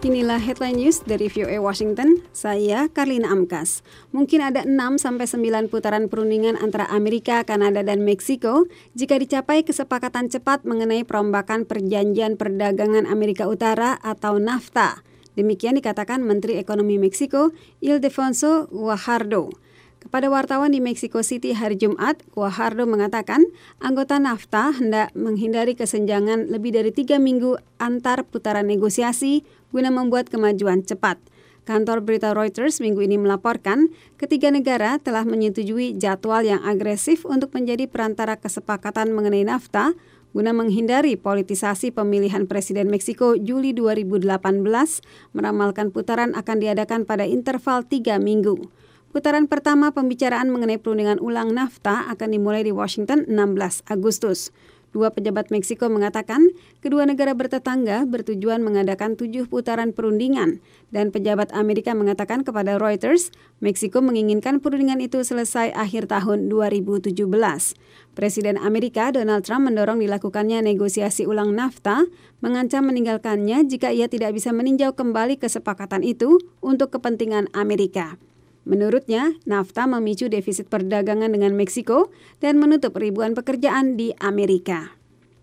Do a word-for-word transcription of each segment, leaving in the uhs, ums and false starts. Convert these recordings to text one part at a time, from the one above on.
Inilah headline news dari V O A Washington, saya Karlina Amkas. Mungkin ada enam sampai sembilan putaran perundingan antara Amerika, Kanada, dan Meksiko jika dicapai kesepakatan cepat mengenai perombakan Perjanjian Perdagangan Amerika Utara atau NAFTA. Demikian dikatakan Menteri Ekonomi Meksiko, Ildefonso Guajardo. Kepada wartawan di Mexico City hari Jumat, Guajardo mengatakan anggota NAFTA hendak menghindari kesenjangan lebih dari tiga minggu antar putaran negosiasi guna membuat kemajuan cepat. Kantor berita Reuters minggu ini melaporkan ketiga negara telah menyetujui jadwal yang agresif untuk menjadi perantara kesepakatan mengenai NAFTA guna menghindari politisasi pemilihan Presiden Meksiko Juli dua ribu delapan belas, meramalkan putaran akan diadakan pada interval tiga minggu. Putaran pertama pembicaraan mengenai perundingan ulang NAFTA akan dimulai di Washington enam belas Agustus. Dua pejabat Meksiko mengatakan kedua negara bertetangga bertujuan mengadakan tujuh putaran perundingan, dan pejabat Amerika mengatakan kepada Reuters, Meksiko menginginkan perundingan itu selesai akhir tahun dua ribu tujuh belas. Presiden Amerika Donald Trump mendorong dilakukannya negosiasi ulang NAFTA, mengancam meninggalkannya jika ia tidak bisa meninjau kembali kesepakatan itu untuk kepentingan Amerika. Menurutnya, NAFTA memicu defisit perdagangan dengan Meksiko dan menutup ribuan pekerjaan di Amerika.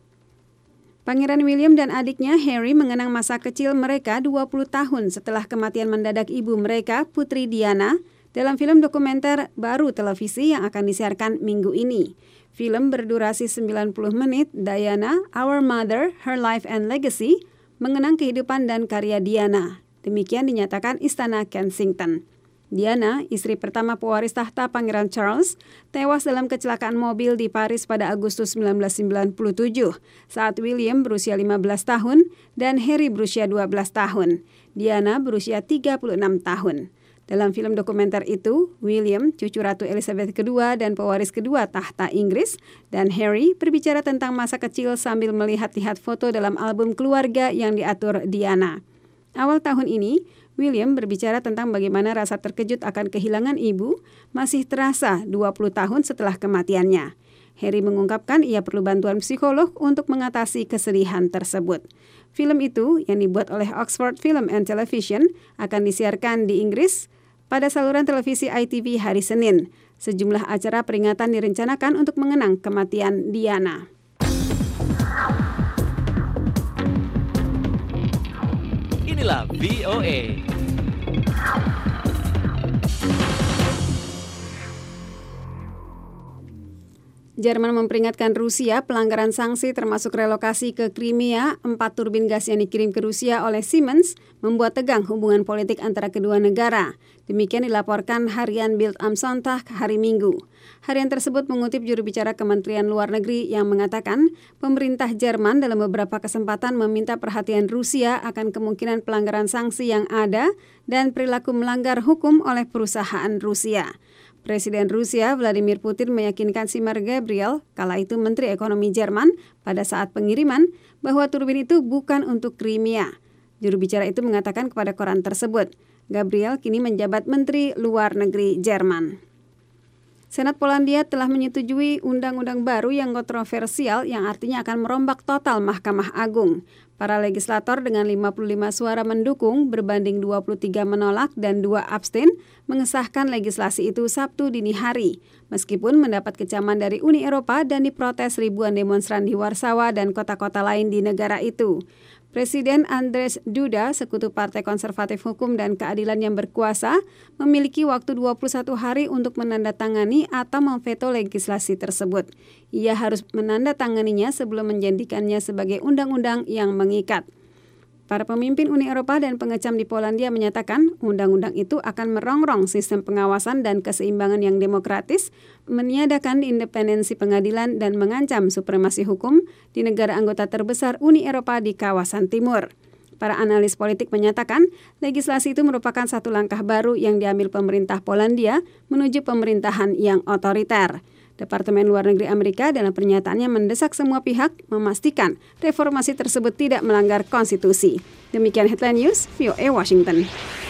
Pangeran William dan adiknya Harry mengenang masa kecil mereka dua puluh tahun setelah kematian mendadak ibu mereka, Putri Diana, dalam film dokumenter baru televisi yang akan disiarkan minggu ini. Film berdurasi sembilan puluh menit, Diana, Our Mother, Her Life and Legacy, mengenang kehidupan dan karya Diana. Demikian dinyatakan Istana Kensington. Diana, istri pertama pewaris tahta Pangeran Charles, tewas dalam kecelakaan mobil di Paris pada Agustus seribu sembilan ratus sembilan puluh tujuh saat William berusia lima belas tahun dan Harry berusia dua belas tahun. Diana berusia tiga puluh enam tahun. Dalam film dokumenter itu, William, cucu Ratu Elizabeth kedua dan pewaris kedua tahta Inggris, dan Harry berbicara tentang masa kecil sambil melihat-lihat foto dalam album keluarga yang diatur Diana. Awal tahun ini, William berbicara tentang bagaimana rasa terkejut akan kehilangan ibu masih terasa dua puluh tahun setelah kematiannya. Harry mengungkapkan ia perlu bantuan psikolog untuk mengatasi kesedihan tersebut. Film itu, yang dibuat oleh Oxford Film and Television, akan disiarkan di Inggris pada saluran televisi I T V hari Senin. Sejumlah acara peringatan direncanakan untuk mengenang kematian Diana. Inilah V O A. Jerman memperingatkan Rusia pelanggaran sanksi termasuk relokasi ke Crimea. Empat turbin gas yang dikirim ke Rusia oleh Siemens membuat tegang hubungan politik antara kedua negara. Demikian dilaporkan harian Bild am Sonntag hari Minggu. Harian tersebut mengutip juru bicara Kementerian Luar Negeri yang mengatakan pemerintah Jerman dalam beberapa kesempatan meminta perhatian Rusia akan kemungkinan pelanggaran sanksi yang ada dan perilaku melanggar hukum oleh perusahaan Rusia. Presiden Rusia Vladimir Putin meyakinkan Sigmar Gabriel, kala itu Menteri Ekonomi Jerman, pada saat pengiriman bahwa turbin itu bukan untuk Crimea. Juru bicara itu mengatakan kepada koran tersebut, Gabriel kini menjabat Menteri Luar Negeri Jerman. Senat Polandia telah menyetujui undang-undang baru yang kontroversial yang artinya akan merombak total Mahkamah Agung. Para legislator dengan lima puluh lima suara mendukung berbanding dua puluh tiga menolak dan dua abstain mengesahkan legislasi itu Sabtu dini hari. Meskipun mendapat kecaman dari Uni Eropa dan diprotes ribuan demonstran di Warsawa dan kota-kota lain di negara itu. Presiden Andrzej Duda, sekutu Partai Konservatif Hukum dan Keadilan yang berkuasa, memiliki waktu dua puluh satu hari untuk menandatangani atau memveto legislasi tersebut. Ia harus menandatanganinya sebelum menjadikannya sebagai undang-undang yang mengikat. Para pemimpin Uni Eropa dan pengecam di Polandia menyatakan undang-undang itu akan merongrong sistem pengawasan dan keseimbangan yang demokratis, meniadakan independensi pengadilan dan mengancam supremasi hukum di negara anggota terbesar Uni Eropa di kawasan timur. Para analis politik menyatakan legislasi itu merupakan satu langkah baru yang diambil pemerintah Polandia menuju pemerintahan yang otoriter. Departemen Luar Negeri Amerika dalam pernyataannya mendesak semua pihak memastikan reformasi tersebut tidak melanggar konstitusi. Demikian headline news V O A Washington.